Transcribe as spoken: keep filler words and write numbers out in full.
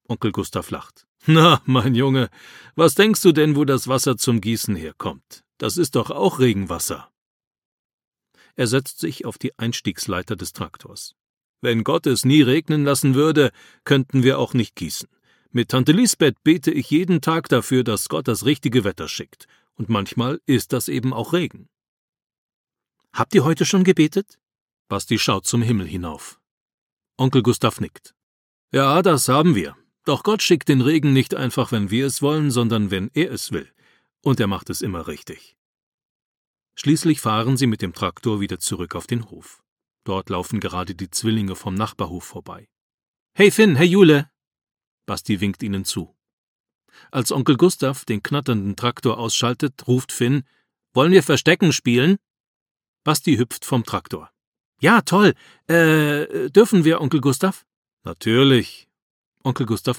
Onkel Gustav lacht. »Na, mein Junge, was denkst du denn, wo das Wasser zum Gießen herkommt? Das ist doch auch Regenwasser.« Er setzt sich auf die Einstiegsleiter des Traktors. »Wenn Gott es nie regnen lassen würde, könnten wir auch nicht gießen. Mit Tante Lisbeth bete ich jeden Tag dafür, dass Gott das richtige Wetter schickt. Und manchmal ist das eben auch Regen.« »Habt ihr heute schon gebetet?« Basti schaut zum Himmel hinauf. Onkel Gustav nickt. »Ja, das haben wir. Doch Gott schickt den Regen nicht einfach, wenn wir es wollen, sondern wenn er es will. Und er macht es immer richtig.« Schließlich fahren sie mit dem Traktor wieder zurück auf den Hof. Dort laufen gerade die Zwillinge vom Nachbarhof vorbei. »Hey Finn, hey Jule!« Basti winkt ihnen zu. Als Onkel Gustav den knatternden Traktor ausschaltet, ruft Finn: »Wollen wir Verstecken spielen?« Basti hüpft vom Traktor. »Ja, toll. Äh, dürfen wir, Onkel Gustav?« »Natürlich.« Onkel Gustav